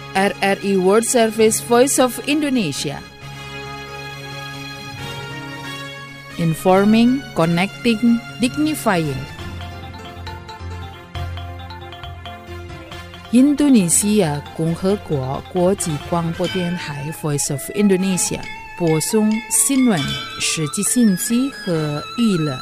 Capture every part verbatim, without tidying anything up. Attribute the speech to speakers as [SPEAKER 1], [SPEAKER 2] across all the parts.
[SPEAKER 1] R R I World Service Voice of Indonesia. Informing, connecting, dignifying.印度尼西亚共和国国际广播电台 Voice of Indonesia 播送新闻、实际信息和娱乐。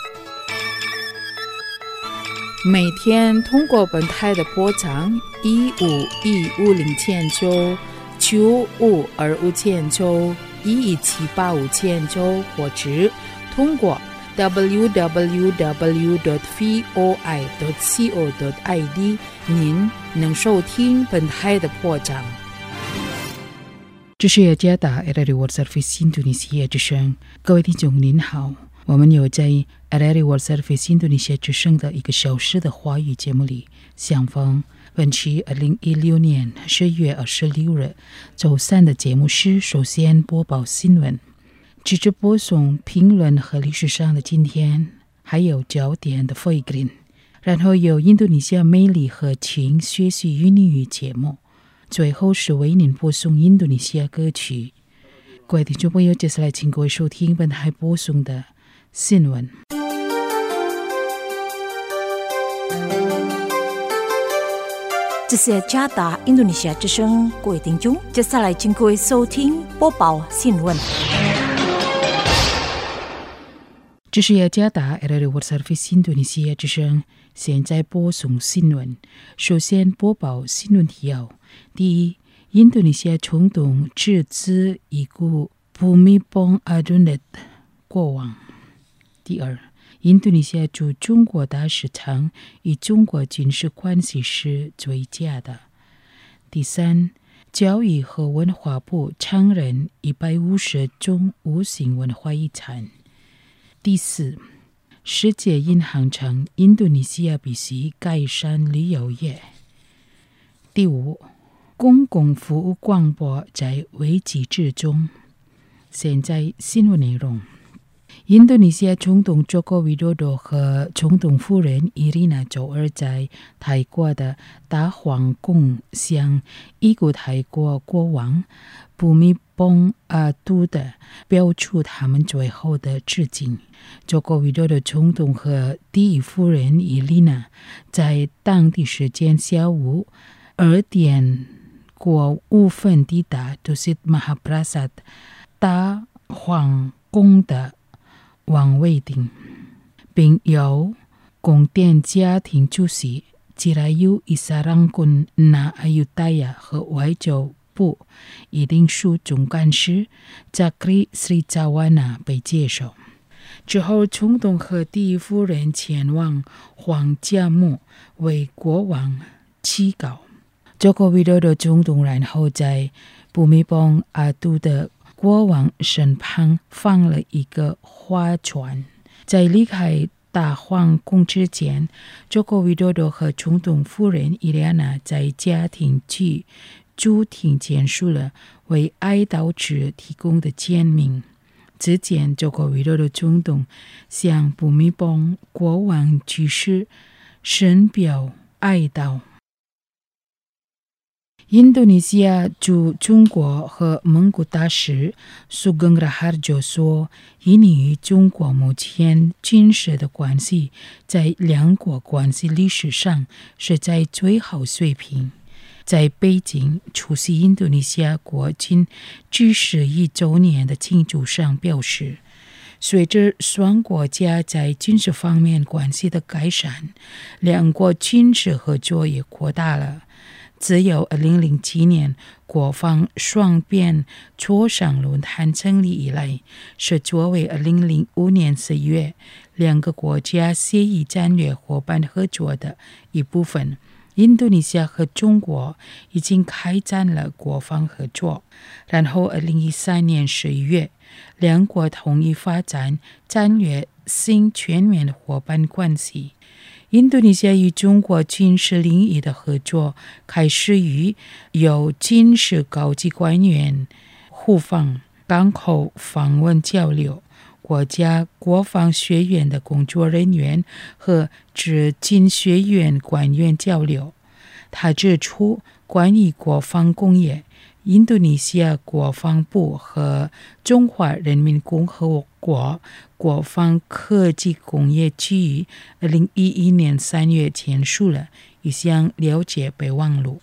[SPEAKER 1] 每天通过本台的波长一五一五零千九、九五二五千九、一一七八五千九，或者通过 double-u double-u double-u dot voi dot co dot i d 您能收听本台的播讲。这是雅加达 R R I World Service 印度尼西亚之声，各位听众您好，我们有在 R R I World Service 印度尼西亚之声的一个小时的华语节目里相逢。本期二零一六年十月二十六日周三的节目是首先播报新闻，接着播送评论和历史上的今天，还有焦点的回顾，然后有印度尼西亚魅力和情学习印尼语节目，最后是为您播送印度尼西亚歌曲。各位听众朋友，接下来请各位收听本台播送的新闻。
[SPEAKER 2] 这是加达印度尼西亚之声，各位听众，接下来请各位收听播报新闻。
[SPEAKER 1] 这是雅加达 R R I World Service 印度尼西亚之声，现在播送新闻。首先播报新闻提要：第一，印度尼西亚总统致辞已故Bhumibol Adulyadej国王；第二，印度尼西亚驻中国大使场与中国军事关系是最佳的；第三，教育和文化部承认一百五十种无形文化遗产；第四，世界银行称印度尼西亚必须改善旅游业；第五，公共服务广播在危机之中。现在新闻内容：印度尼西亚总统佐科维多多和总统夫人伊丽娜周二在泰国的大皇宫向已故泰国国王布米邦阿杜的表出他们最后的致敬。佐科维多多总统和第一夫人伊丽娜在当地时间下午二点过五分抵达杜西特马哈普拉萨大皇宫的王位顶，并由宫殿家庭主席吉拉尤伊萨朗kun那阿尤达亚和外交部一定署总干事扎克里斯里扎瓦纳被接受。之后，总统和第一夫人前往皇家墓为国王祈祷。佐科维多多总统然后在布米邦阿杜的国王身旁放了一个花圈。在离开大皇宫之前，佐科维多多和总统夫人伊丽娜在家庭剧主庭简述了为哀悼者提供的签名。之前，佐科维多多总统向布米邦国王去世深表哀悼。印度尼西亚驻中国和蒙古大使Sugeng Raharjo说，印尼与中国目前军事的关系在两国关系历史上是在最好水平。在北京出席印度尼西亚国庆七十一周年的庆祝上表示，随着双国家在军事方面关系的改善，两国军事合作也扩大了。自由二零零七年国防双边磋商论坛成立以来，是作为二零零五年四月两个国家协议战略伙伴合作的一部分。印度尼西亚和中国已经开展了国防合作，然后二零一三年十一月，两国同意发展战略性全面的伙伴关系。印度尼西亚与中国军事领域的合作开始于由军事高级官员互访、港口访问交流，国家国防学院的工作人员和执金学院官员交流。他指出， 关于国防工业，印度尼西亚国防部和中华人民共和国国防科技工业局二零一一年三月签署了一项了解备忘录。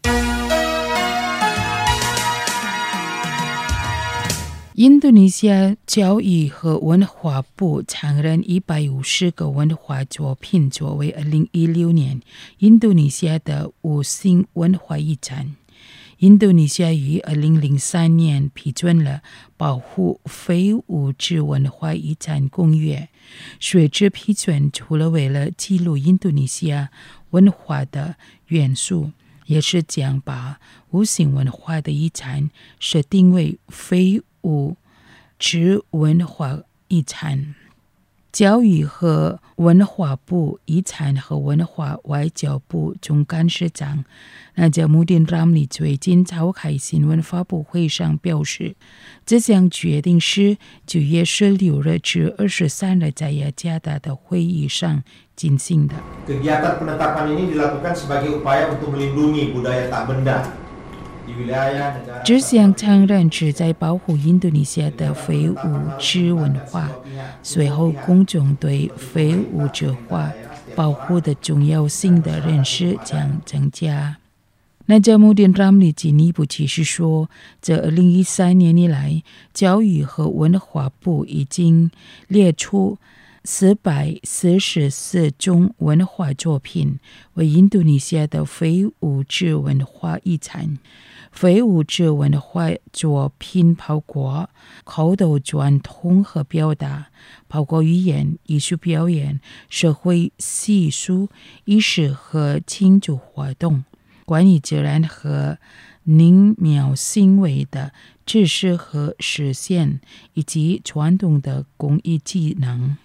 [SPEAKER 1] 印度尼西亚教育和文化部承认一百五十个文化作品作为二零一六年印度尼西亚的无形文化遗产。印度尼西亚于二零零三年批准了保护非物质文化遗产公约。随之批准，除了为了记录印度尼西亚文化的元素，也是将把无形文化的遗产设定为非物质文化遗产。教育和文化部遗产和文化外交部总干事长纳贾穆丁·拉姆里最近召开新闻发布会上表示，这项决定是九月十六日至二十三日在雅加达的会议上进行的。
[SPEAKER 3] Kegiatan penetapan ini dilakukan sebagai upaya untuk melindungi budaya tak benda。
[SPEAKER 1] 这项承认旨在保护印度尼西亚的非物质文化，随后公众对非物质化保护的重要性的认识将增加。纳贾穆丁·拉姆里进一步解释说，自二零一三年以来，教育和文化部已经列出四百四十四种文化作品为印度尼西亚的非物质文化遗产。非物质文化作品包括口头传统和表达，包括语言、艺术表演、社会习俗、仪式和庆祝活动，关于自然和灵妙行为的知识和实践，以及传统的工艺技能。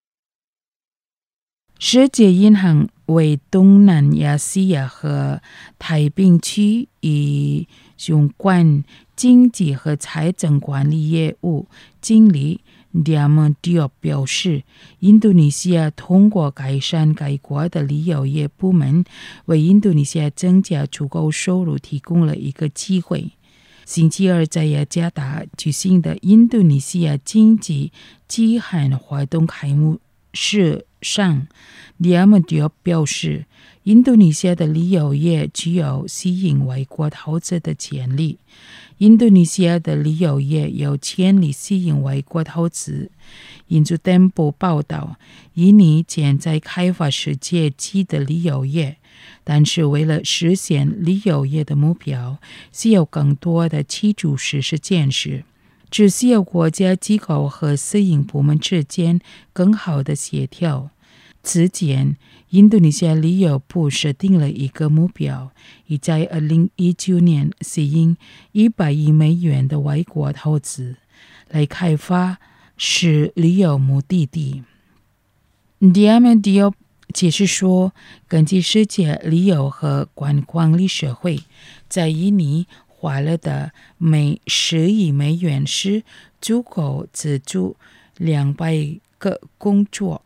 [SPEAKER 1] 世界银行为东南亚西亚和太平区以相关经济和财政管理业务经理亚蒙迪奥表示，印度尼西亚通过改善该国的旅游业部门，为印度尼西亚增加足够收入提供了一个机会。星期二在雅加达举行的印度尼西亚经济集函活动开幕式上，亚蒙迪奥表示，印度尼西亚的旅游业具有吸引外国投资的潜力。印度尼西亚的旅游业有潜力吸引外国投资。印度电报报道，印尼正在开发世界级的旅游业，但是为了实现旅游业的目标，需要更多的基础设施建设。只需要国家机构和私营部门之间更好的协调。此前，印度尼西亚旅游部设定了一个目标，已在二零一九年吸引一百亿美元的外国投资，来开发是旅游目的地。迪亚曼迪奥解释说，根据世界旅游和观光理事会在印尼花了的每十亿美元是足够资助两百个工作。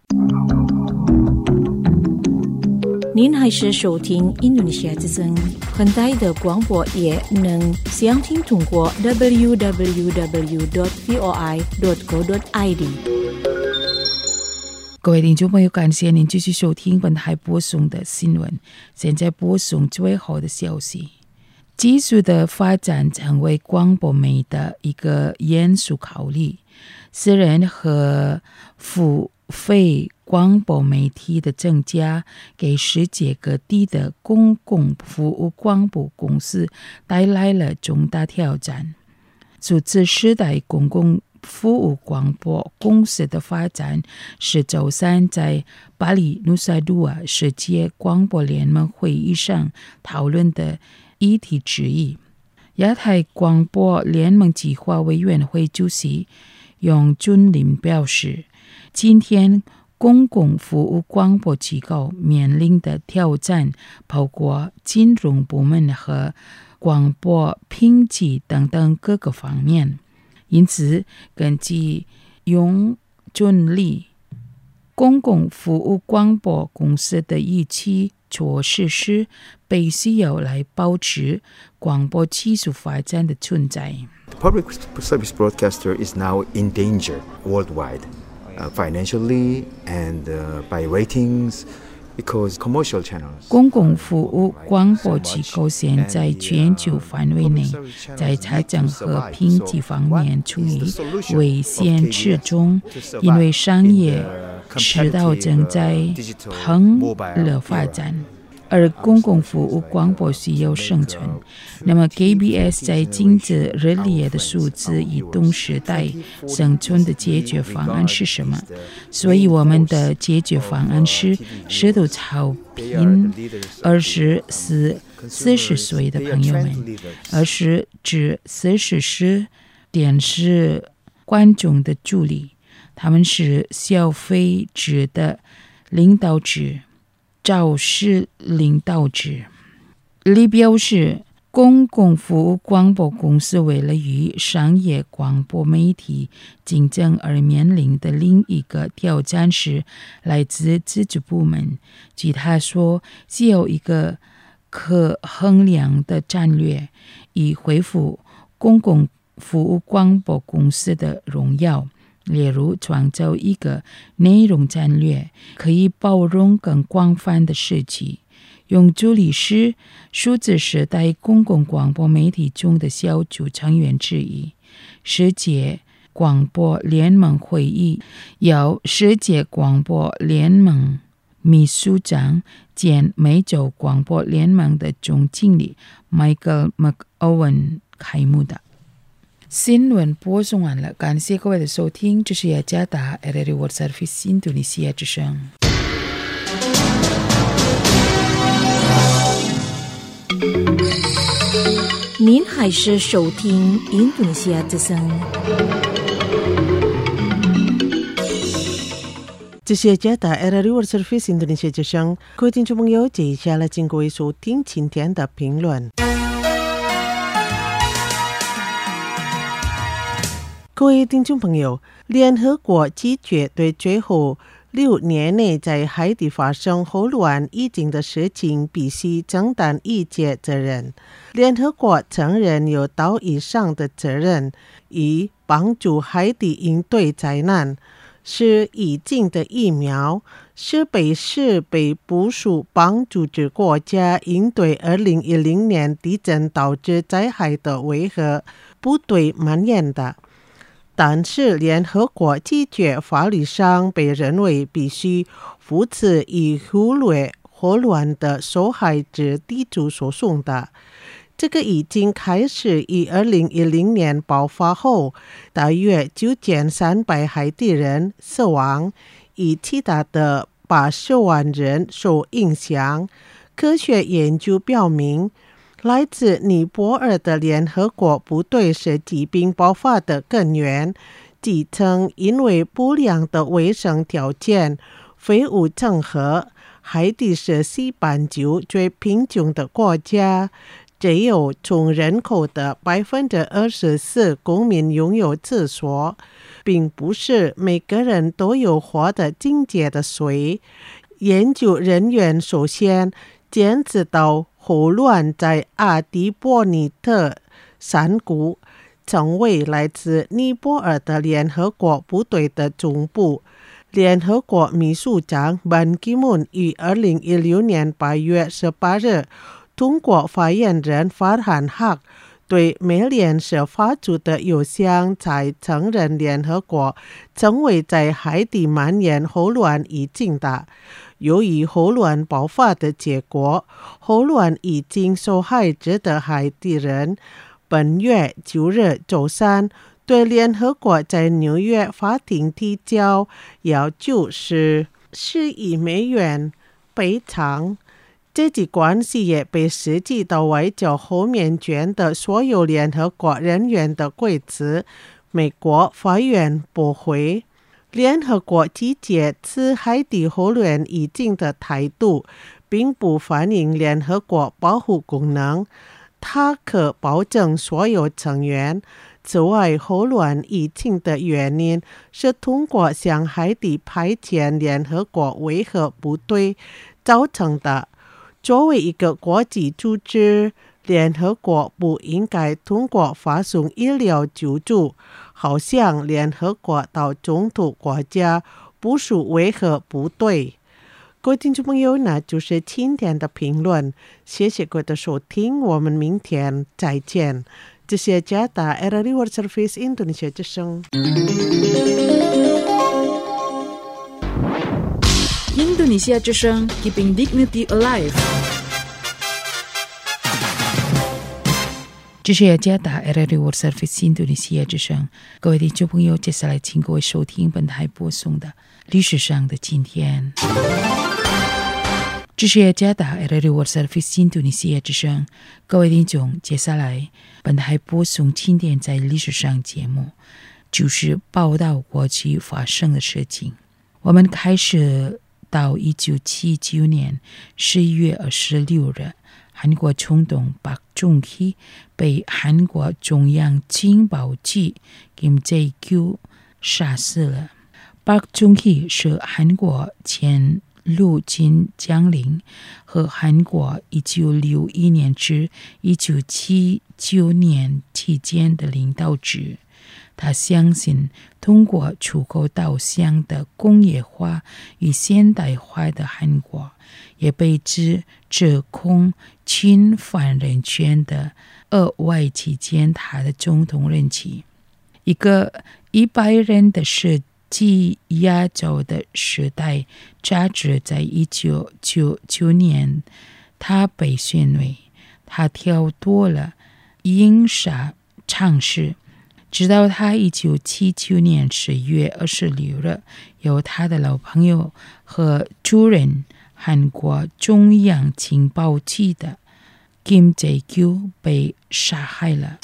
[SPEAKER 2] 您还是收听印度尼西亚之声，很大的广播也能详听通过 double-u double-u double-u dot voi dot co dot i d。
[SPEAKER 1] 各位听众朋友，感谢您继续收听本台播送的新闻。现在播送最后的消息。技术的发展成为广播媒的一个严肃考虑。私人和付费广播媒体的增加，给世界各地的公共服务广播公司带来了重大挑战。数字时代公共服务广播公司的发展是周三在巴黎努萨杜瓦世界广播联盟会议上讨论的议题之一。亚太广播联盟计划委员会主席杨俊林表示，今天公共服务广播机构面临的挑战包括金融部门和广播品质等等各个方面。因此，根据杨俊林，公共服务广播公司的预期措施是被需要来保持广播技术发展的存在。
[SPEAKER 4] The public service broadcaster is now in danger worldwide, uh, financially and uh, by ratings, because commercial channels.
[SPEAKER 1] 公共服务广播机构现在全球范围内，在财政和经济方面处于危险之中，因为商业渠道正在蓬勃发展。而公共服务广播需要生存，那么 K B S 在经济热烈的数字移动时代生存的解决方案是什么？所以我们的解决方案是适度超频，而是是四十岁的朋友们，而是指四十是电视观众的助理，他们是消费者的领导者。肇事领导者。李表示，公共服务广播公司为了与商业广播媒体竞争而面临的另一个挑战是来自自主部门。据他说，需要一个可衡量的战略，以恢复公共服务广播公司的荣耀。例如创造一个内容战略，可以包容更广泛的事情。用助理是数字时代公共广播媒体中的小组成员之一。世界广播联盟会议由世界广播联盟秘书长兼美洲广播联盟的总经理 Michael McOwen 开幕的。新闻播送完了，感谢各位的收听，这是雅加达 R R I World Service 印度尼西亚之声。
[SPEAKER 2] 您还是收听印度尼西亚之声。
[SPEAKER 5] 这是雅加达 R R I World Service 印度尼西亚之声，各位听众朋友，接下来请各位收听今天的评论。各位听众朋友，联合国拒绝对最后六年内在海底发生霍乱疫情的事情必须承担一切责任。联合国承认有岛以上的责任，以帮助海底应对灾难，是已经的疫苗，是北市被部署帮助之国家应对二零一零年地震导致灾害的危害部队蔓延的。但是联合国拒绝法律上被认为必须扶持以忽略霍乱的受害者提出诉讼的。这个已经开始于二零一零年爆发后，大约九千三百海地人死亡，以其他的八十万人受影响。科学研究表明，来自尼泊尔的联合国部队是疾病爆发的根源，基层因为不良的卫生条件、废物整合。海地是西半球最贫穷的国家，只有从人口的百分之二十四公民拥有厕所，并不是每个人都有活得清洁的水。研究人员首先检测到霍乱在阿迪波尼特山谷，成为来自尼泊尔的联合国部队的总部。联合国秘书长班基mun于二零一六年八月十八日通过发言人法罕哈对美联社发出的邮箱，才承认联合国成为在海底蔓延霍乱疫情的。由于霍乱爆发的结果，霍乱疫情受害者的海地人本月九日周三对联合国在纽约法庭提交要求是四亿美元赔偿。这起官司也被涉及到外交后面卷的所有联合国人员的规则，美国法院驳回。联合国拒绝此海底霍乱疫情的态度，并不反映联合国保护功能。它可保证所有成员。此外，霍乱疫情的原因是通过向海底派遣联合国维和部队造成的。 作为一个国际组织，联合国不应该通过发送医疗救助，好像联合国到中途国家部署为何不对？各位听众朋友，那就是今天的评论，谢谢各位的收听，我们明天再见。这是加达 R R I World Service Indonesia 之声。
[SPEAKER 1] 印度尼西亚之声 Keeping Dignity Alive。这是加达 R R I World Service 印度尼西亚之声，各位听众朋友，接下来请各位收听本台播送的历史上的今天。这是加达 R R I World Service 印度尼西亚之声，各位听众，接下来本台播送今天在历史上节目，就是报道过去发生的事情。我们开始到一九七九年十一月二十六日，韩国总统朴正熙被韩国中央情报局 Kim Jae-gyu 杀死了。朴正熙是韩国前陆军将领，和韩国一九六一年至一九七九年期间的领导者。他相信通过出口导向的工业化与现代化的韩国，也被指指控侵犯人权的额外期间他的总统任期。一个一百人的设计亚洲的时代杂志在一九九九年他被选为他挑多了印刷尝试，直到他一九七九年十月二十六日，由他的老朋友和主任韩国中央情报局的 Kim Jae-gyu 被杀害了。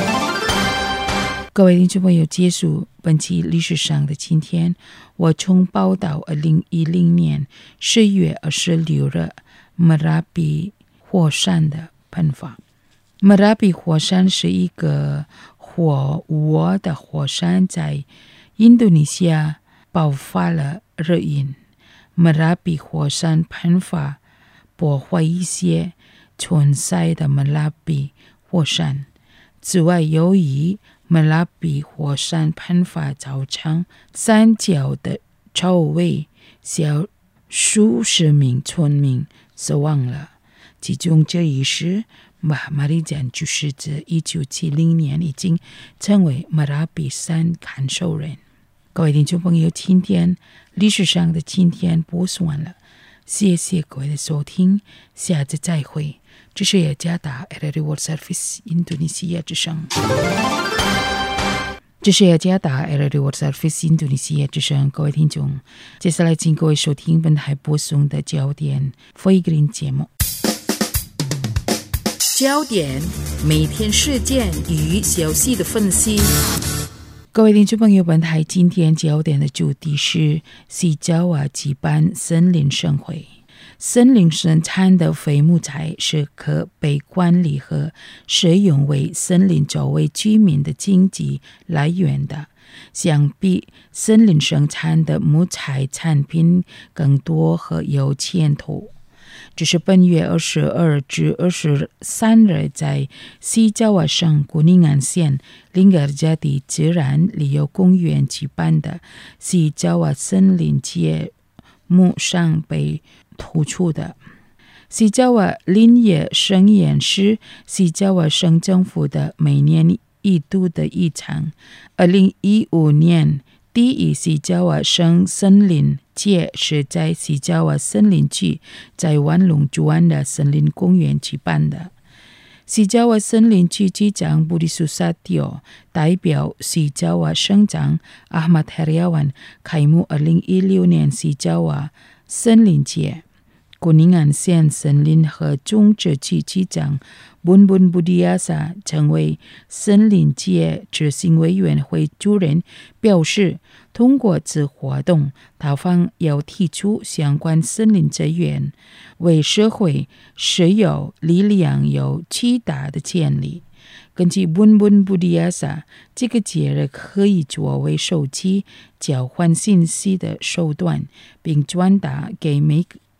[SPEAKER 1] 各位听众朋友，结束本期历史上的今天，我从报道二零一零年十月二十六日马拉比火山的喷发。马拉比火山是一个火窝的火山，在印度尼西亚爆发了热因。马拉比火山喷发破坏一些存在的马拉比火山。此外，由于马拉比火山喷发造成山脚的周围小数十名村民死亡了，其中这一时马马里赞就是自一九七零年已经成为马拉比山看守人。各位听众朋友，今天历史上的今天播送完了，谢谢各位的收听，下次再会。这是雅加达 R R I World Service 印度尼西亚之声。这是雅加达 R R I World Service 印度尼西亚之声，各位听众，接下来请各位收听本台播送的焦点福音节目。焦点每天事件与消息的分析。各位听众朋友，本台今天焦点的主题是西爪哇举办森林盛会。森林生产的废木材是可被管理和使用为森林周围居民的经济来源的，相比森林生产的木材产品更多和有前途。这是本月二十二至二十三日在西爪哇省古宁安县林尔加的自然旅游公园举办的西爪哇森林节目上被突出的。西爪哇林业盛宴是西爪哇省政府的每年一度的一场二零一五年第一西爪哇省森林节是在西爪哇森林区在万隆竹湾的森林公园举办的。西爪哇森林区局长布里苏萨蒂奥代表西爪哇省长阿马特里亚万开幕二零一六年西爪哇森林节。古宁安县森林和种植局局长bunbun budiasa成为森林节执行委员会主任，表示通过此活动，他方要提出相关森林资源，为社会持有力量有巨大的潜力。根据bunbun budiasa，这个节日可以作为手机交换信息的手段，并传达给每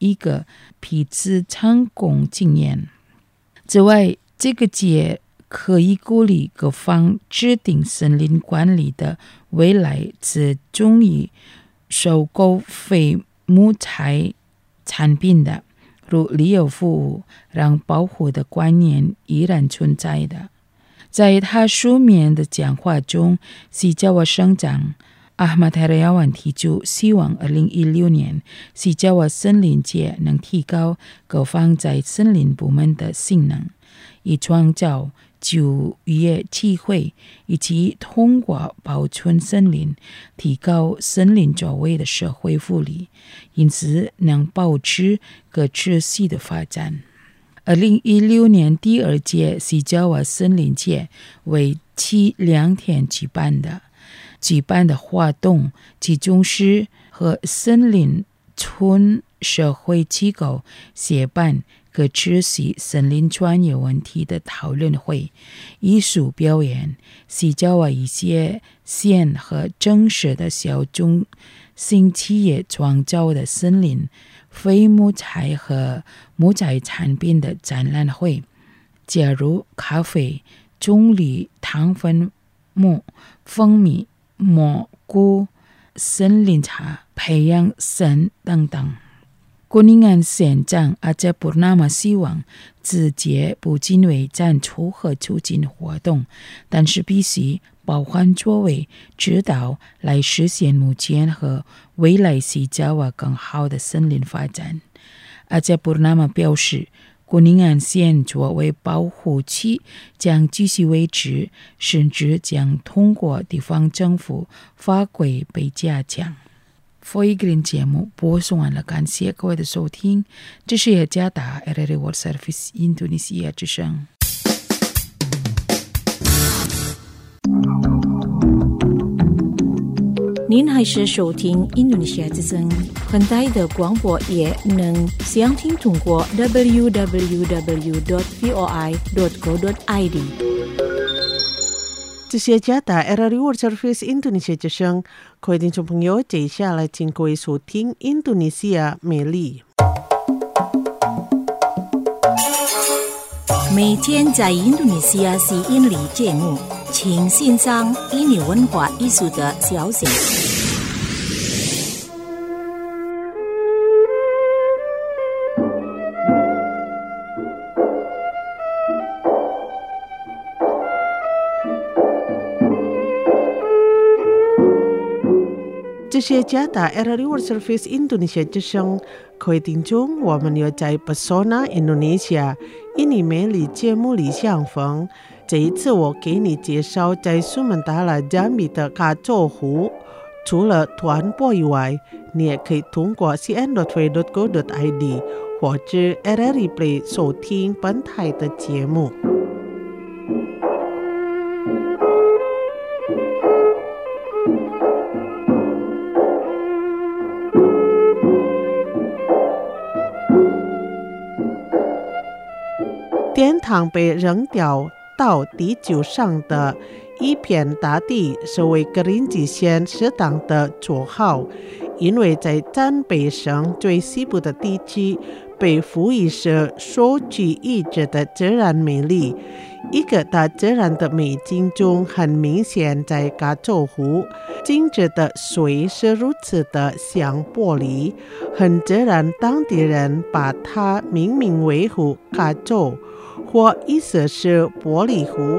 [SPEAKER 1] 一个彼此成功经验。此外，这个节可以鼓励各方制定森林管理的未来，只中于收购非木材产品的，如旅游服务，让保护的观念依然存在的。在他书面的讲话中，西加瓦省长阿马泰瑞亚万提出，希望二零一六年西加瓦森林节能提高各方在森林部门的性能，以创造就业机会，以及通过保存森林提高森林周围的社会福利，因此能保持可持续的发展。二零一六年第二届西加瓦森林节为期两天举办的，举办的活动集中是和森林村社会机构协办可持续森林专业问题的讨论会、艺术表演、西加瓦一些县和正式的小中型企业创造的森林非木材和木材产品的展览会，假如咖啡、棕榈、糖分木、蜂蜜、蘑菇、森林茶、培养参等等。古宁安县长阿扎布纳玛希望此节不仅为展出和促进活动，但是必须包含作为指导来实现目前和未来西加瓦更好的森林发展。阿扎布纳玛表示，古宁安县作为保护区将继续维持，甚至将通过地方政府法规被加强。佛一个人节目播送完了，感谢各位的收听，这是雅加达 R R I World Service 印度尼西亚之声。
[SPEAKER 2] 您还是收听印度尼西亚之声，很大的广播也能详听通过 double-u double-u double-u dot v o i dot co dot i d。
[SPEAKER 5] 这些加达 R R I World Service 印度尼西亚之声，各位听众朋友，接下来请各位收听印度尼西亚美丽。
[SPEAKER 2] 每天在印度尼西亚是印尼节目，请欣赏印尼文化艺术的消息。
[SPEAKER 5] 这些加达 R R I World Service 印度尼西亚之声，各位听众，我们要在 Pesona Indonesia 印尼美丽节目里相逢。这一次我给你介绍在苏门答腊加米的卡佐湖。除了团播以外，你也可以通过 c n dot v dot co dot i d 或者 R R I Play 收听本台的节目。天堂被扔掉到地球上的一片大地是为格林吉县适当的绰号，因为在占北省最西部的地区被赋予是首屈一指的自然美丽。一个大自然的美景中很明显，在卡佐湖静止的水是如此的像玻璃，很自然当地人把它命名为湖卡佐，或意思是玻璃湖。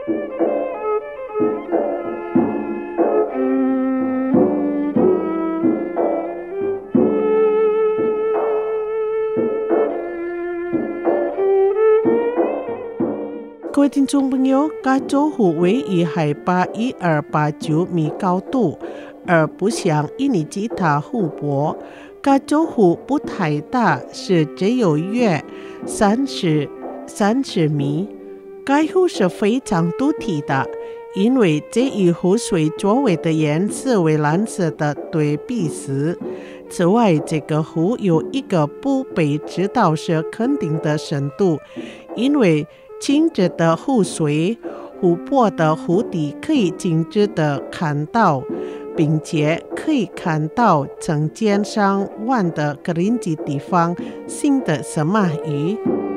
[SPEAKER 5] 各位听众朋友，卡佐湖位于海拔一二八九米高度，而不像印尼其他湖泊，卡佐湖不太大，是只有约三十三十米。该湖是非常独特的，因为这一湖水周围的颜色为蓝色的对比色。此外，这个湖有一个不被知道是肯定的深度，因为清澈的湖水，湖泊的湖底可以清澈地看到， 并且可以看到成千上万的格林吉地方新的什么鱼。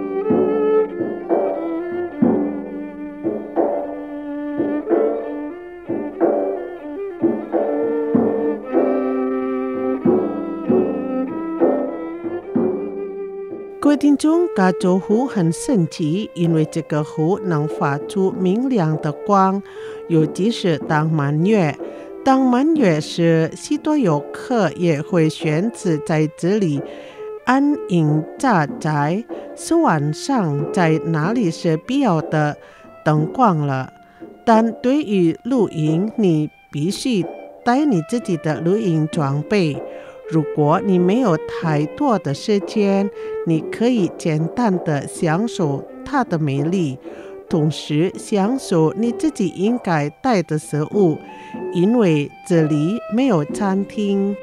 [SPEAKER 5] 各位听众，加州湖很神奇，因为这个湖能发出明亮的光，尤其是当满月。当满月时，许多游客也会选择在这里安营扎寨，是晚上在哪里是必要的灯光了。但对于露营，你必须带你自己的露营装备。如果你没有太多的时间，你可以简单的享受它的美丽，同时享受你自己应该带的食物，因为这里没有餐厅。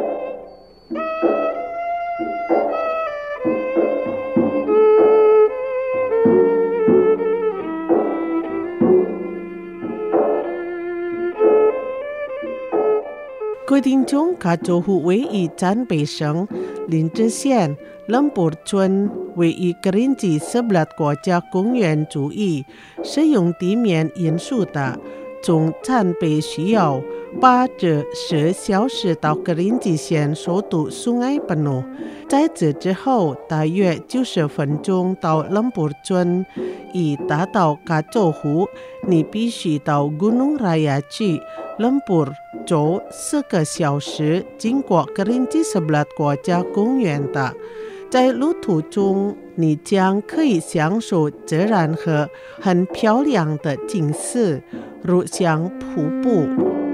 [SPEAKER 5] 各位听众，加州湖位于展北省林芝县冷布村，位于格林吉十八国家公园之一，是用地面因素的。从展北需要八至十小时到格林吉县首都苏埃本诺，在这之后大约九十分钟到冷布村。以达到加州湖，你必须到古农拉亚区冷布走四个小时，经过格林吉十八国家公园的。在路途中，你将可以享受自然和很漂亮的景色，如像瀑布。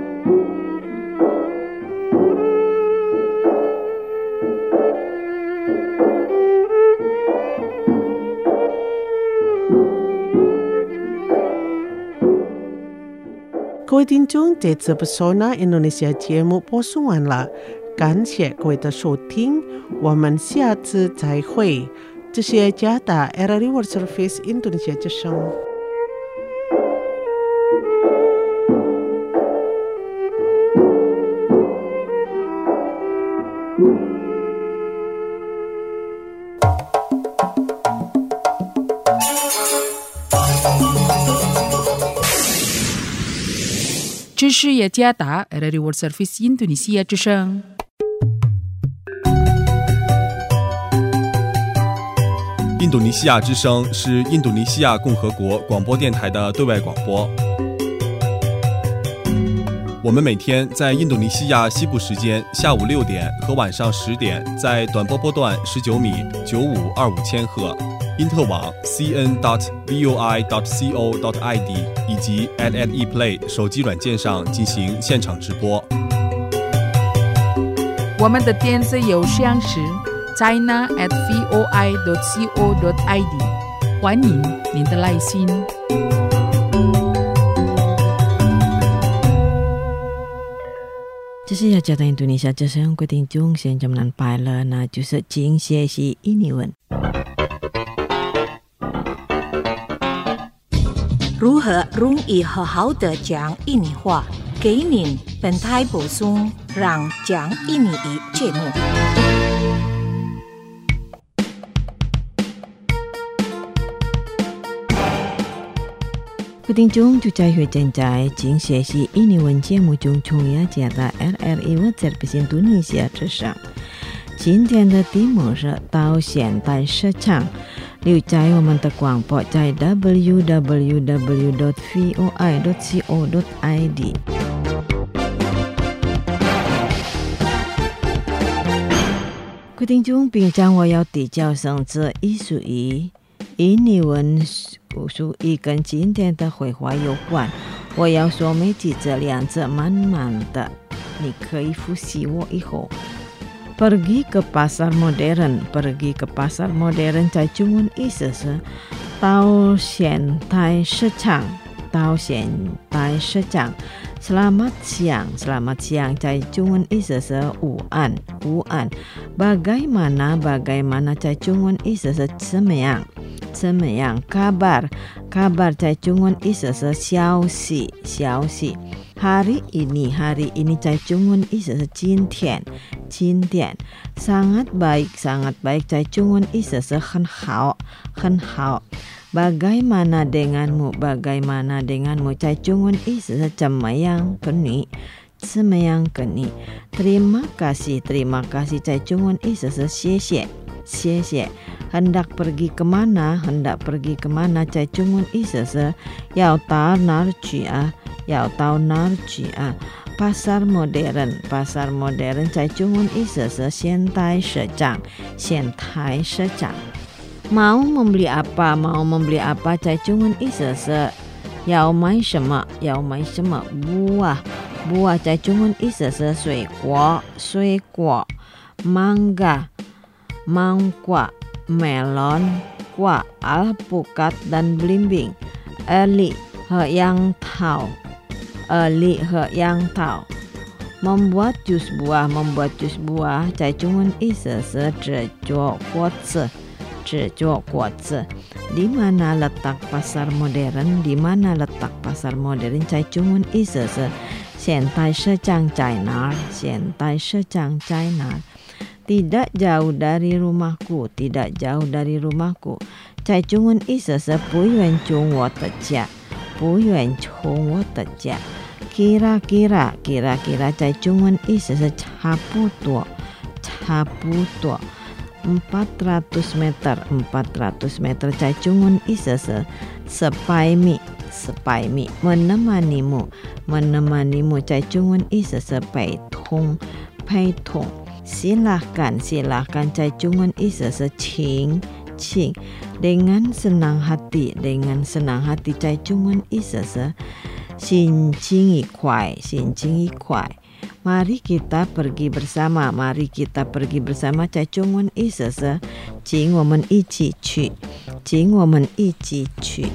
[SPEAKER 5] 各位听众，这次不说呢印度尼西亚节目播送完了，感谢各位的收听，我们下次再会。这是加达 R R I World Service 印度尼西亚之声。
[SPEAKER 1] 这是雅加达 R R I World Service 印度尼西亚之声。
[SPEAKER 6] 印度尼西亚之声是印度尼西亚共和国广播电台的对外广播。我们每天在印度尼西亚西部时间下午六点和晚上十点，在短波波段十九米九五二五千赫。因特网 c n dot v o i dot co dot i d 以及 at at ePlay 手机软件上进行现场直播。
[SPEAKER 1] 我们的电子邮箱是 china at voi dot co dot i d， 欢迎您的来信。
[SPEAKER 2] 这是雅加达印度尼西亚之声，各位听众，现在我们拜了，那就是今学习印尼文。如何容易好好的讲印尼话？给您本台播送让讲印尼语节目。各位听众，就在现在正学习印尼文节目中，从雅加达 R R I World Service 印度尼西亚之声。今天的题目是到现代市场。留在我们的广播在 w w w dot v o i dot co dot i d。 各位听众，平常我要提交生字艺术语印尼文属于跟今天的绘画有关，我要说明记这两字慢慢的，你可以复习我以后。Pergi ke pasar modern, pergi ke pasar modern 在中文意思是到现代市场，到现代市场。Selamat siang, selamat siang 在中文意思是午安，午安。Bagaimana, bagaimana 在中文意思是怎么样， 怎么样 kabar kabar 在中文意思是消息消息 hari ini hari ini 在中文意思是今天今天 sangat baik sangat baik 在中文意思是很好很好 bagaimana denganmu bagaimana denganmu 在中文意思是怎么样跟你怎么样跟你 terima kasih terima kasih 在中文意思是谢谢谢谢 hendak pergi kemana hendak pergi kemana 在中文意思是要到哪儿去啊要到哪儿去啊 pasar modern pasar modern 在中文意思是现代市场现代市场 mau membeli apa mau membeli apa 在中文意思是要买什么要买什么 buah buah 在中文意思是水果水果 mangga mangga melon, kuah, alpukat, dan belimbing. Eli he yang tahu. Eli he yang tahu. Membuat jus buah, membuat jus buah, 在中文意思是制作果子，制作果子。Di mana letak pasar modern? Di mana letak pasar modern? 在中文意思是现代市场在哪儿？现代市场在哪儿？ tidak jauh dari rumahku tidak jauh dari rumahku 在中文意思是不远从我的家不远从我的家 kira-kira kira-kira 在中文意思是差不多差不多 empat ratus meter empat ratus meter 在中文意思是sepai mi sepai mi menemanimu menemanimu 在中文意思是陪同陪同 silahkan silahkan 在中文意思是请请 dengan senang hati dengan senang hati 在中文意思是心情愉快心情愉快 mari kita pergi bersama mari kita pergi bersama 在中文意思是请我们一起去请我们一起去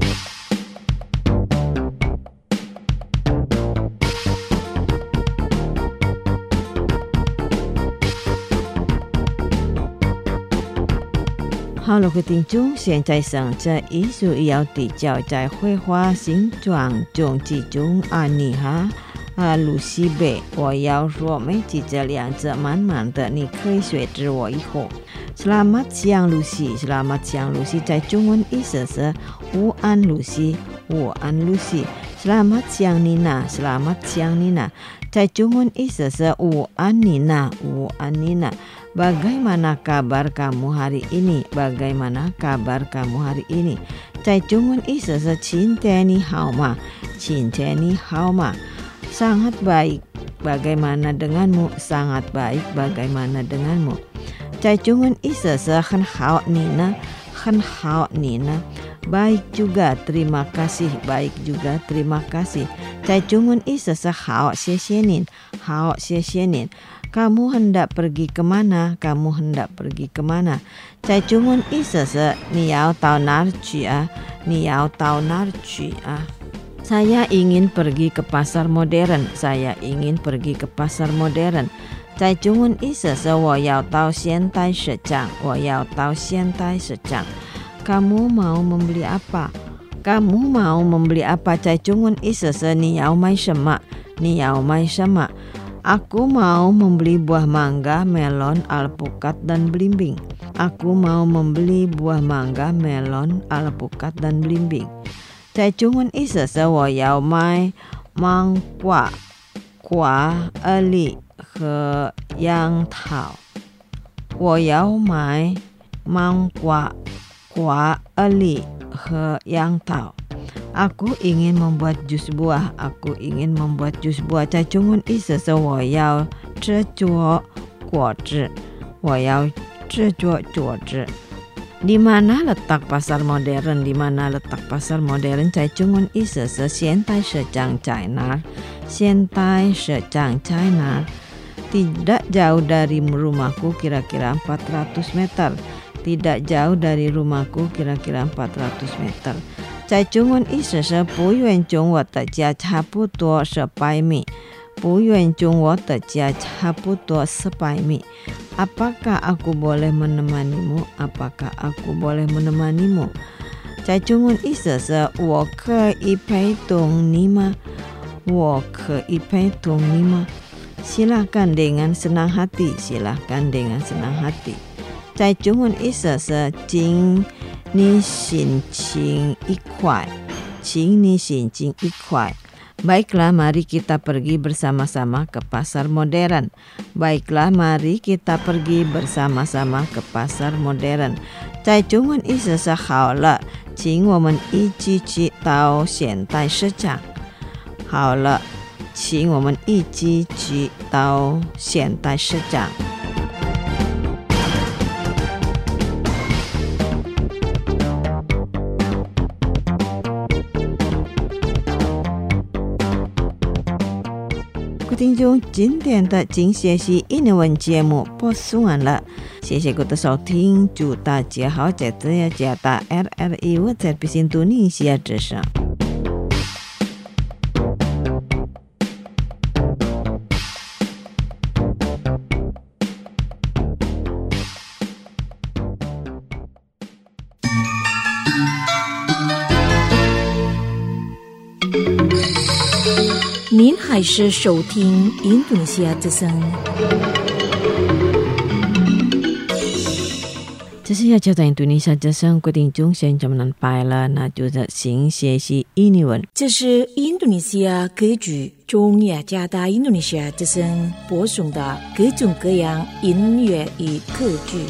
[SPEAKER 2] Hello， 各位听众，现在上这艺术要比较在绘画形状中集中啊，你哈啊，露西贝，我要说没记这两者满满的，你可以随着我以后。Selamat siang Lucy， Selamat siang Lucy， 在中文意思是午安 Lucy， 午安 Lucy。Selamat siang Nina， Selamat siang Nina， 在中文意思是午安 Nina， 午安 Nina。Bagaimana kabar kamu hari ini? Bagaimana kabar kamu hari ini? 在中文意思是今天你好吗？今天你好吗？ Sangat baik. Bagaimana denganmu? Sangat baik. Bagaimana denganmu? 在中文意思是很好你呢？很好你呢？ Baik juga. Terima kasih. Baik juga. Terima kasih. 在中文意思是好，谢谢您。好，谢谢您。 Kamu hendak pergi kemana? Kamu hendak pergi kemana? 在中文意思是你要到哪儿去啊？你要到哪儿去啊？ Saya ingin pergi ke pasar modern. Saya ingin pergi ke pasar modern. 在中文意思是我要到现代市场。我要到现代市场。Kamu mau membeli apa? Kamu mau membeli apa? 在中文意思是你要买什么？你要买什么？ Aku mau membeli buah mangga, melon, alpukat, dan belimbing. Aku mau membeli buah mangga, melon, alpukat, dan belimbing. 在中文意思是我要买芒果、瓜、梨和杨桃。我要买芒果、瓜、梨和杨桃。 Aku ingin membuat jus buah. Aku ingin membuat jus buah. 在中文意思是我要制作果汁。我要制作果汁。Di mana letak pasar modern? Di mana letak pasar modern? 在中文意思是现代市场在哪儿？现代市场在哪儿？ Tidak jauh dari rumahku kira-kira empat ratus meter. Tidak jauh dari rumahku kira-kira empat ratus meter. 在中文意思是不远从我的家差不多十百米，不远从我的家差不多十百米。
[SPEAKER 7] Apakah aku boleh menemanimu? Apakah aku boleh menemanimu? 在中文意思是我可以陪同你吗？我可以陪同你吗？ Silakan dengan senang hati, silakan dengan senang hati. 在中文意思是请你心情愉快，请你心情愉快。 Baiklah, mari kita pergi bersama-sama ke pasar modern. Baiklah, mari kita pergi bersama-sama ke pasar modern. 在中文意思是好了，请我们一起去到现代市场。好了，请我们一起去到现代市场。 听众，今天的精学习英文节目播送完了，谢谢各位的收听，祝大家好，在这里加大 R R I World Service Indonesia 之上。
[SPEAKER 2] 您还是收听印度尼西亚之声。
[SPEAKER 7] 这是要交代印度尼西亚之声规定中现在们拜了，那就是新学习英文。
[SPEAKER 2] 这是印度尼西亚歌剧中雅加达印度尼西亚之声播送的各种各样音乐与歌剧。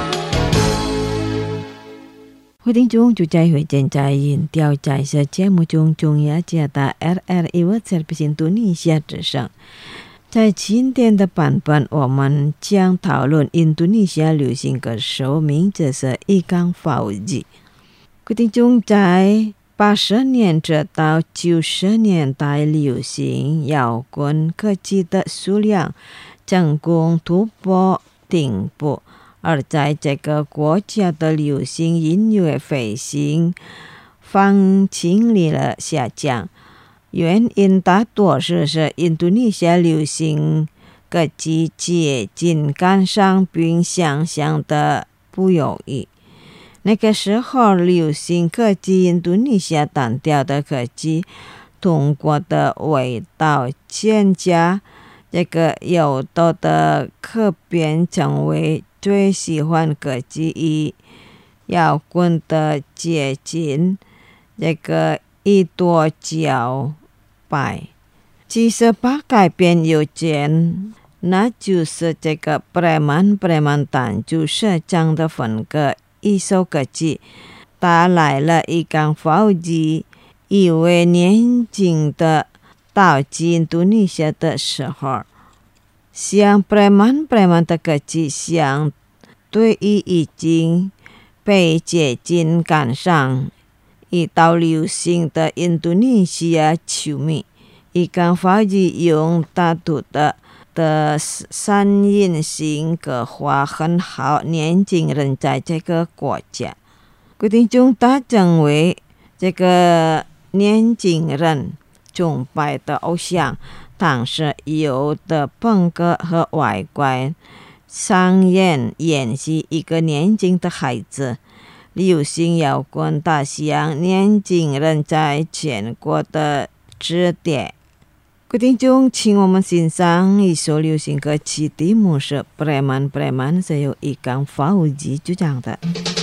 [SPEAKER 7] 会听中就在会见在音调在这节目中中雅加达 R R I World Service 印度尼西亚之声。在今天的版本，我们将讨论印度尼西亚流行歌手，名字是伊冈法吉。会听中在八十年直到九十年代流行摇滚歌曲的数量成功突破顶部。 而在这个国家的流行音乐飞行方经历了下降，原因大多数是印度尼西亚流行歌曲接近赶上并想象的不容易。那个时候，流行歌曲印度尼西亚单调的歌曲，通过的味道渐加，这个有道的可变成为 最喜欢歌曲以摇滚的接近这个一跺脚摆，其实把改变有件，那就是这个 preman preman 弹珠社长的风格，一首歌曲带来了伊冈法吉一位年轻的到印度尼西亚的时候。 像 preman preman 的歌曲，相对于已经被接近赶上一道流行的印度尼西亚球迷，伊冈法吉用大度的的三音性格化很好年轻人在这个国家，规定中他成为这个年轻人崇拜的偶像。 当时有的朋克和外国上演演戏一个年轻的孩子，流行摇滚大向年轻人在全国的支点。规定中，请我们欣赏一首流行歌曲，题目是 Preman Preman， 是由伊冈法吉主唱的。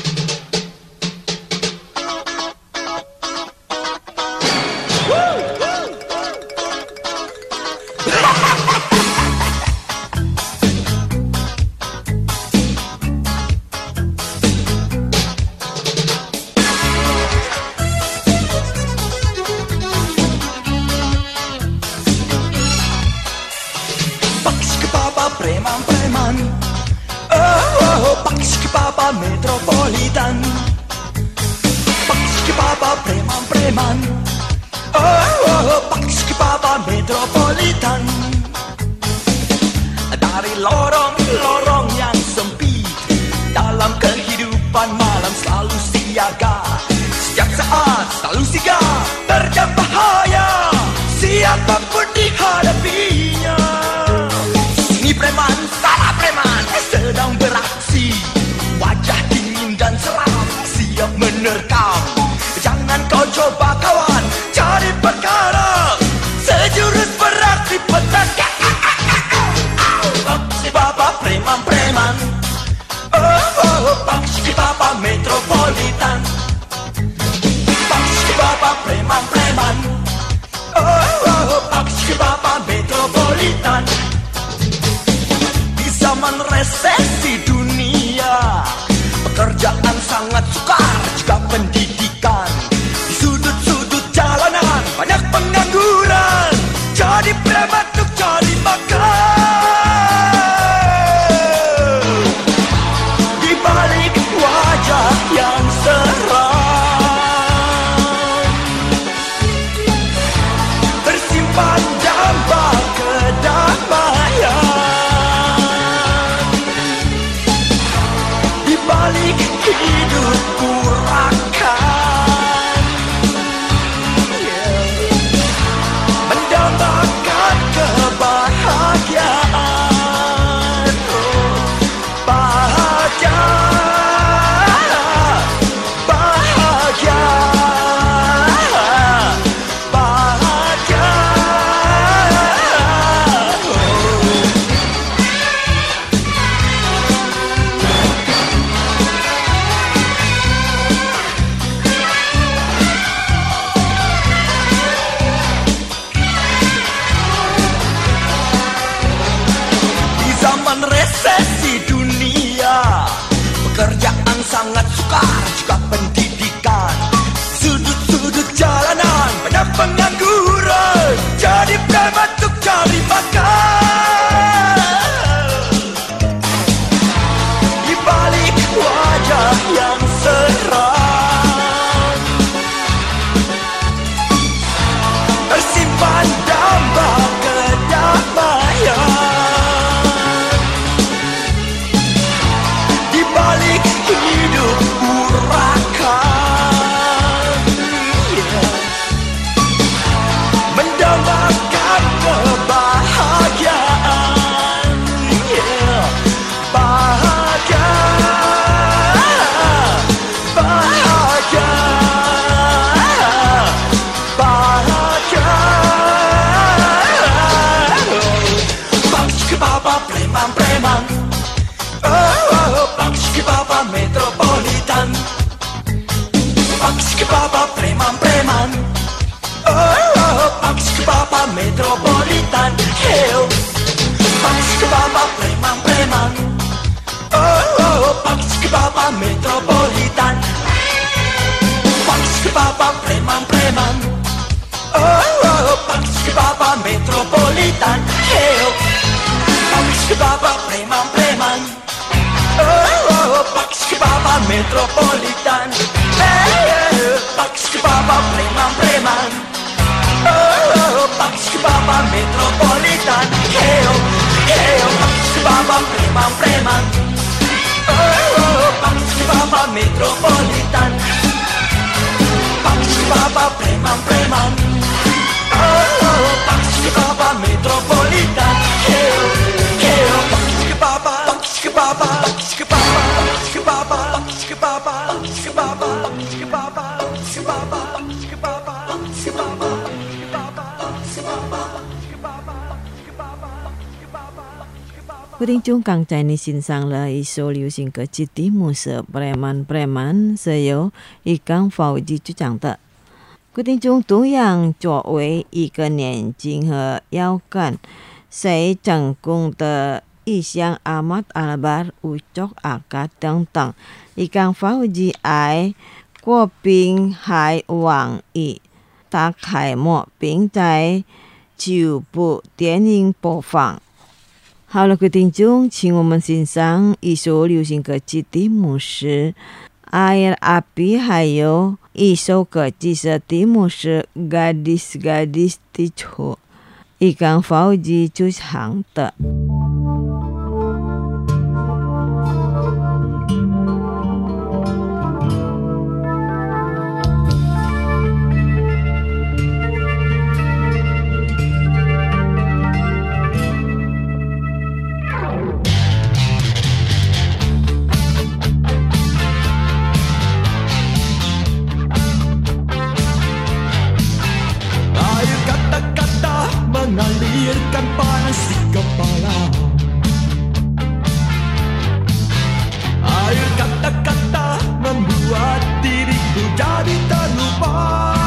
[SPEAKER 8] Metropolitan Pakski Papa Preman Preman Oh, oh Pakski Papa Metropolitan Dari lorong-lorong yang sempit dalam kehidupan malam selalu siaga setiap saat selalu sigap terjam bahaya siapapun dihadapinya. Ini preman, salah preman, juga pendidikan. Di sudut-sudut jalanan banyak pengangguran, jadi preman untuk cari makan. Di balik wajah yang seram tersimpan damba kedamaian. Di balik hidup urakan, yeah, mendambakan kebahagiaan. Oh, bahagia, bahagia, bahagia. Di zaman resesi dunia, pekerjaan sangat sukar, juga pendidikan. Sudut-sudut jalanan banyak pengangguran, jadi preman untuk cari makan. Di balik wajah yang seram tersimpan damba kedamaian. Di balik hidup urakan, yeah, mendambakan kebahagiaan. Yeah, bahagia, bahagia, bahagia. Bangsa baba preman-preman, oh, oh, bangsa baba metropolitan. Bangsa baba preman-preman, oh, oh, bangsa baba metropolitan. Hey, bangsa baba preman-preman, oh, oh, bangsa baba metropolitan. Bangsa baba preman-preman, oh, oh, bangsa baba metropolitan. Hey, bangsa baba preman-preman, oh, oh, bangsa baba metropolitan. Hey, bangsa baba preman-preman, oh, oh, bangsa baba metropolitan. Hey, hey, bangsa baba preman-preman, oh, oh, bangsa baba metropolitan. Bangsa baba preman-preman, oh, oh, bangsa baba metropolitan. Hey, hey, bangsa baba, bangsa baba, bangsa baba, bangsa baba, bangsa baba, bangsa baba, bangsa baba, bangsa baba, bangsa baba, bangsa baba, bangsa baba, bangsa baba, bangsa baba, bangsa baba, bangsa baba.
[SPEAKER 7] quý聽眾剛才你欣賞了一首流行歌曲題目是 Preman Preman 是由一剛法語主講的。quý聽眾同樣作為一個年輕和要幹誰成功的意向 Ahmad Albar Ucok Akad 等等，一剛法語愛國賓還往意打開幕並在九部電影播放。好了，各位聽眾，請我們欣賞一首流行歌曲題目是 Air Api， 還有一首歌曲是題目是 Gadis Gadis Ticho， 一剛法語主唱的。
[SPEAKER 8] mengalirkan panas di kepala. Air kata-kata membuat diriku jadi terlupa.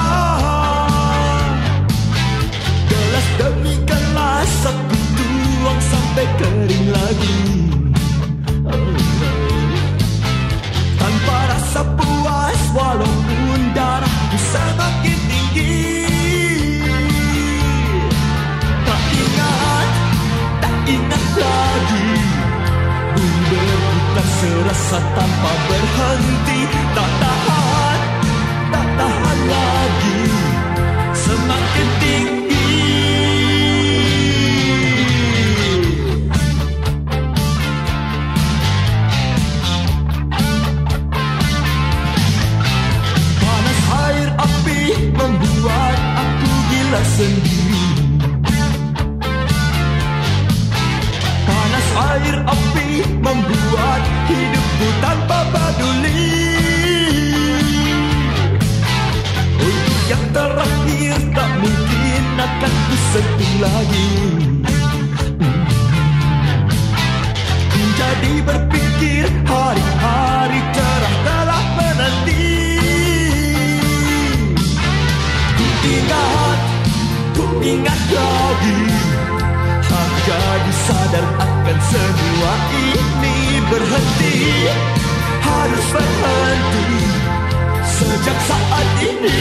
[SPEAKER 8] Gelas demi gelas aku tuang sampai kering lagi. Oh, oh. Tanpa rasa puas walau gila sendiri. Panas air api membuat hidupku tanpa peduli. Untuk yang terakhir tak mungkin akan ku sentuh lagi. Ku jadi berpikir hari-hari cerah telah menanti. Ku ingat, ku ingat lagi. Aku jadi sadar akan semua ini berhenti. Harus berhenti sejak saat ini.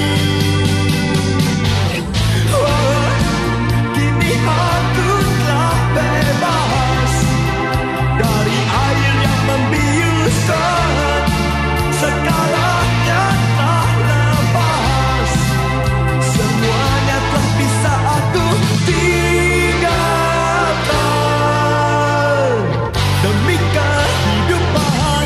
[SPEAKER 8] Oh, kini aku telah bebas dari air yang membiuskan. Segalanya telah lepas. Semuanya telah bisa aku tinggalkan demi kehidupan.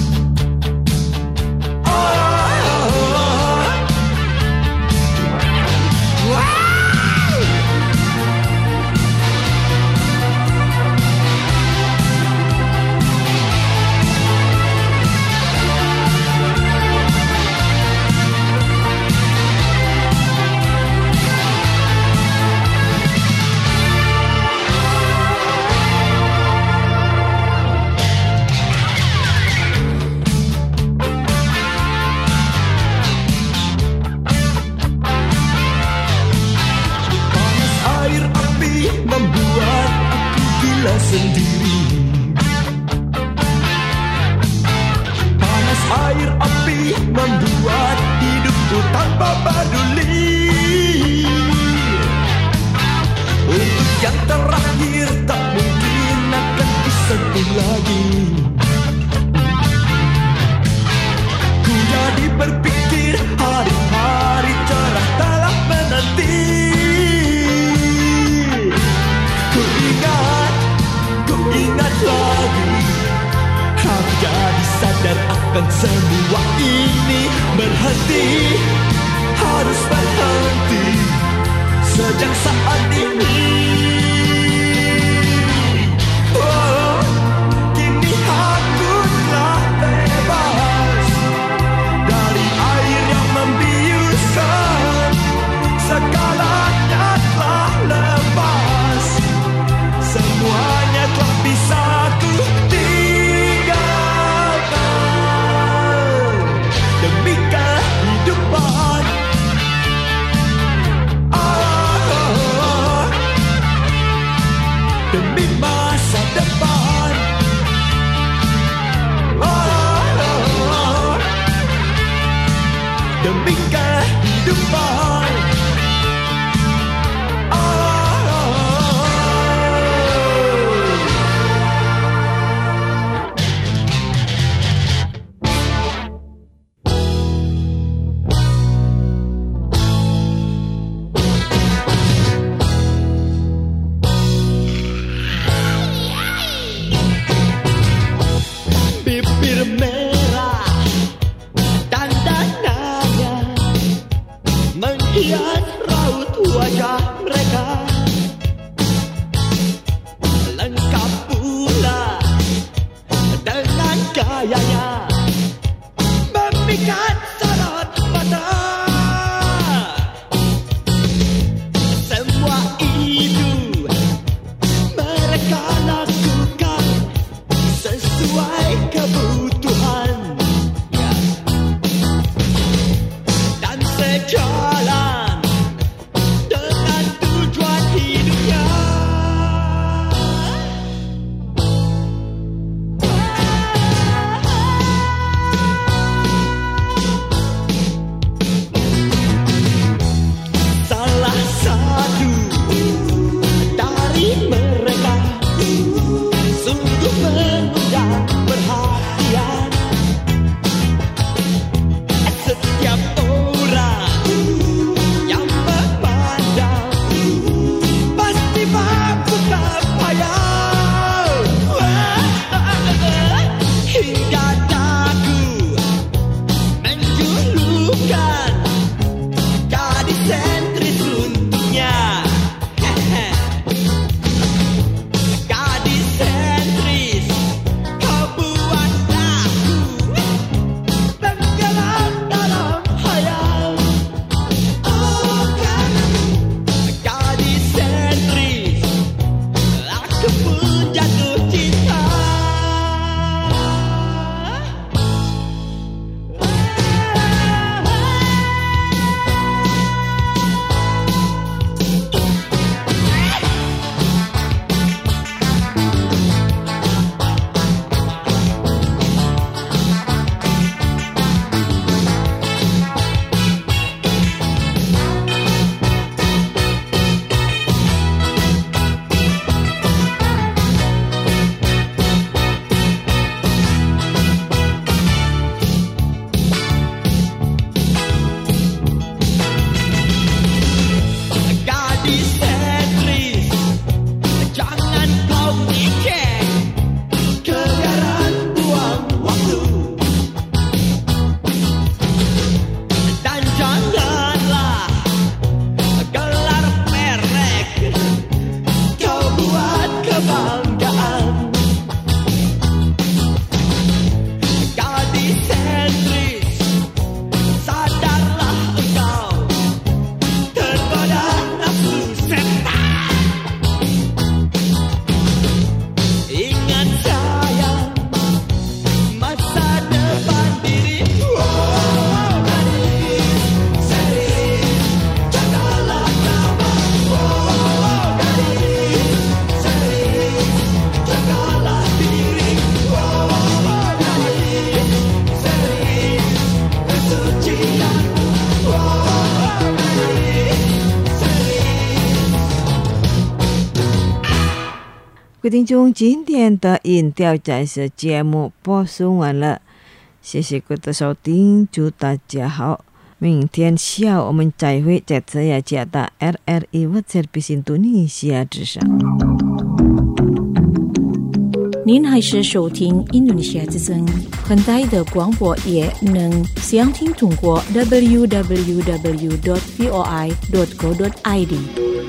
[SPEAKER 8] Membuat aku gila sendiri. Panas air api membuat hidupku tanpa peduli. Untuk yang terakhir tak mungkin akan ku sentuh lagi. Ku jadi berpikir hari-hari cerah telah menanti. Ingat lagi, aku jadi sadar akan semua ini berhenti. Harus berhenti sejak saat ini. Oh, kini aku telah bebas dari air yang membiuskan. Segalanya telah lepas. Semuanya telah bisa ku tinggalkan demi kehidupan. Ah, demi masa depan. Ah, demi kehidupan. Menghias raut wajah mereka, lengkap pula dengan gayanya memikat sorot mata. Semua itu mereka lakukan sesuai kebutuhan dan sejalan dengan tujuan
[SPEAKER 7] 各位听众，今天的音调在是节目播送完了，谢谢各位的收听，祝大家好。明天下午我们再会，在saya Jata R R I World Service Indonesia 之上。
[SPEAKER 2] 您还是收听印度尼西亚之声，很大的广播也能详听通过 double-u double-u double-u dot v o i dot co dot i d。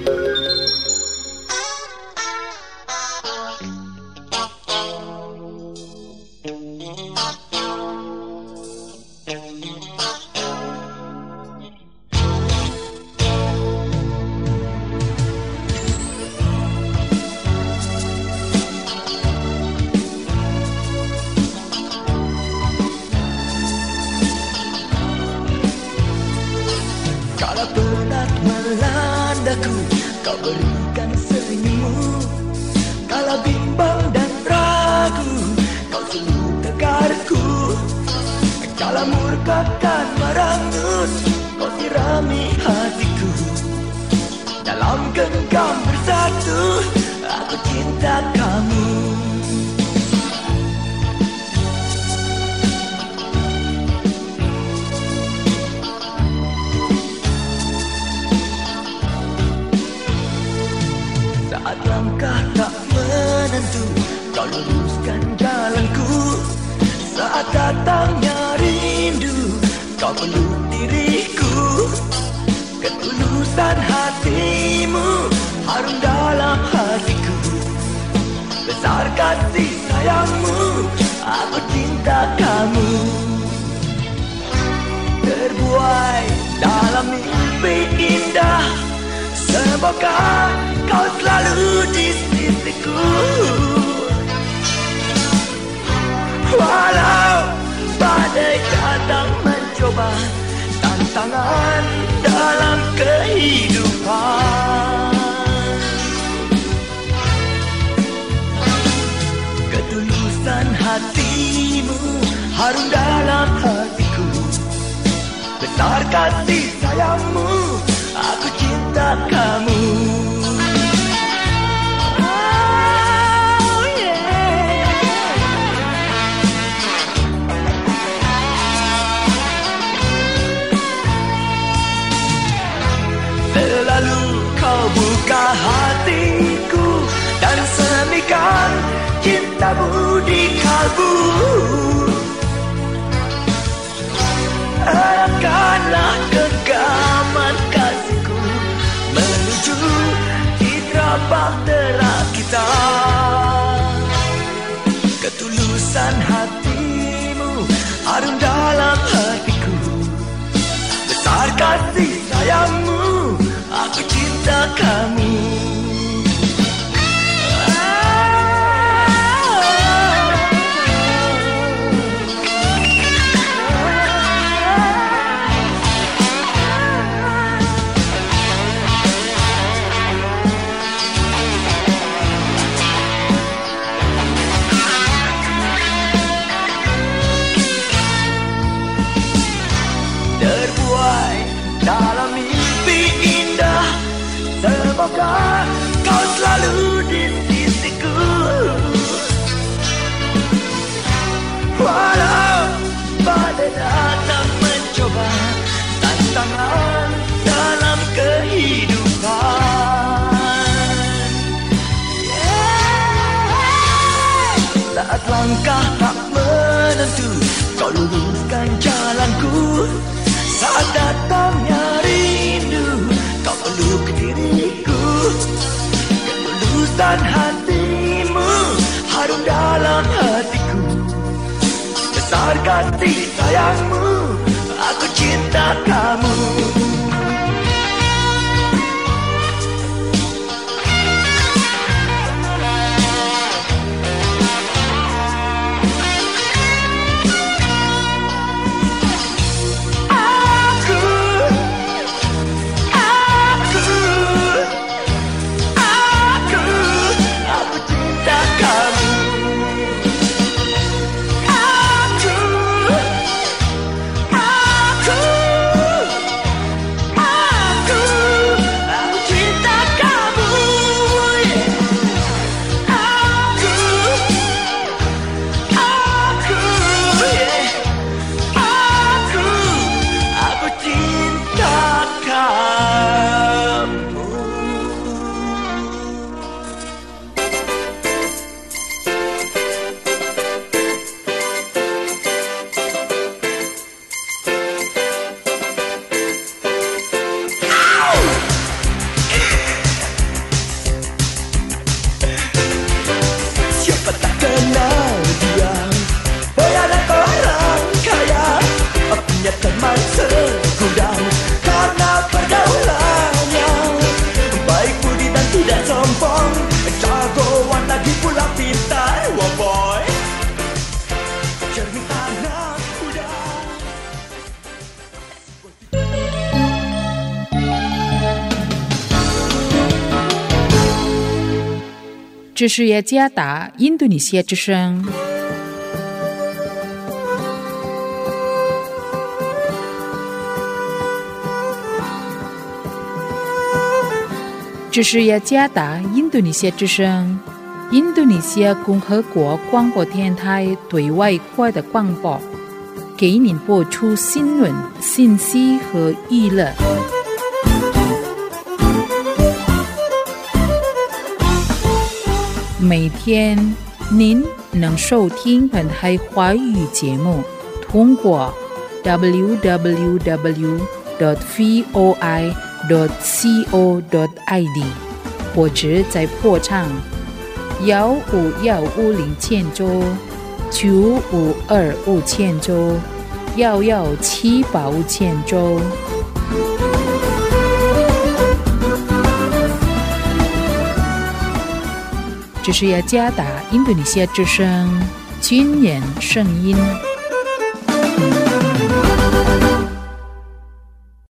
[SPEAKER 8] Langkah tak menentu, kau luruskan jalanku. Saat datangnya rindu, kau peluk diriku. Ketulusan hatimu harum dalam hatiku. Besar kasih sayangmu, aku cinta kamu. Aku segudang karena pergaulannya baik budi dan tidak sombong, jagoan lagi pula pintar, wah boy, cermin anak muda.
[SPEAKER 1] 这是雅加达印度尼西亚之声。这是雅加达印度尼西亚之声，印度尼西亚共和国广播电台对外国的广播，给您播出新闻、信息和娱乐。每天您能收听本台华语节目，通过 double-u double-u double-u dot v o i dot co dot i d 或者在破场幺五幺五零千周九五二五千周幺幺七八五千周。这是雅加达印度尼西亚之声军人声音。